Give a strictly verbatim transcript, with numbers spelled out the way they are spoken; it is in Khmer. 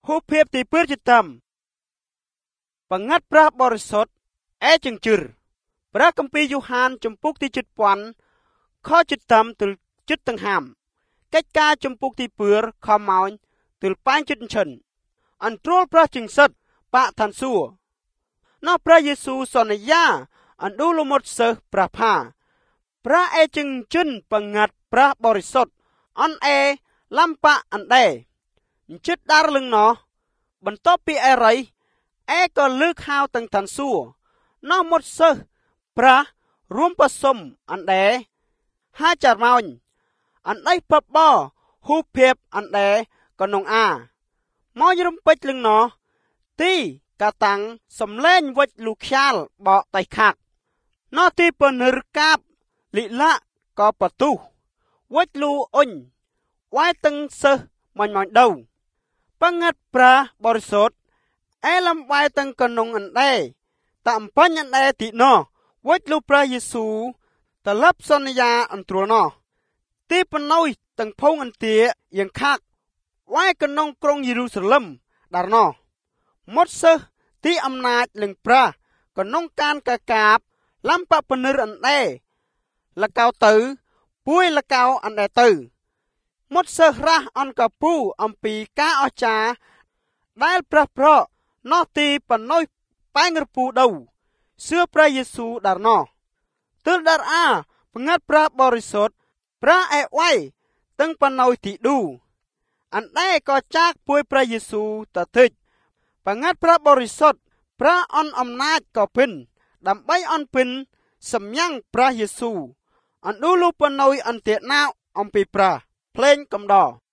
ហូបភាពទីពើជាតំបង្ងាត់ព្រះបរិសុទ្ធអេចឹងជិរព្រះគម្ពីរយូហានចំពុកទីជិតពាន់ខជិតតំទិលជិតទាំងហាមកិច្ចការចំពុកទីពើខមោញទិលប៉ាញជិតឈិនអន្ទ្រួលព្រះជិងសិតបាក់ឋានសួរណោះព្រះយេស៊ូសន្យាអណ្ដួលលមុតសិស្សព្រះផាព្រះអេចឹងជិនបង្ងាត់ព្រះបរិសុទ្ធអនអេឡំប៉ាអណ្ដែជិតដារលឹងណោះបន្ទាប់ពីអេរៃអេក៏លើកហៅទាំងឋានសួរណោះមុតសិស្សព្រះរួមប្រសុំអណ្ដែហាចារម៉ោញអណ្ដីបបហូភៀបអណ្ដែក៏នងអាមកយរំពេចលឹងណោះទីកាតាំងសំលេងវិចលូខ្យាលបកតៃខាក់ណោះទីពនរកាបលិលាក៏បទុះវិចលូអុញវាយទាំងសិស្សមាញ់មាញ់ដូវបង្ងាត់ព្រះបរិសុទ្ធអេលំវាយទាំងកនងអណ្ដែតាអំបញ្ញអណ្ដែទីណោះវិចលូព្រះយេស៊ូតលប់សន្យាអន្ទ្រួលណោះទីបណុយទាំងភងអន្ទាយ៉ាងខាក់វាយកនងក្រុងយេរូសាឡឹមដារណោះមុតសិស្សទីអំណាចលឹងព្រះកនងកានកកាបឡំបពនរអណ្ដែលកៅទៅពួយលកៅអណ្ដែទៅមុតសិស្សរះអនកពូអំពីការអស្ចារ្យដែលព្រះប្រកណោះទីបណុយប៉ែងរពូដូវសឿព្រះយេស៊ូដារណោះទើលដារអាបង្ងាត់ព្រះបរិសុទ្ធព្រះអេវៃទាំងបណុយទីឌូអណ្ដែក៏ចាកពួយព្រះយេស៊ូតតិចបង្ងាត់ព្រះបរិសុទ្ធព្រះអនអំណាចក៏ពិនដើម្បីអនពិនសំញាំងព្រះយេស៊ូអណ្ដួលលូបណុយអន្ទាណៅអំពីព្រះភ្លេងកំដរ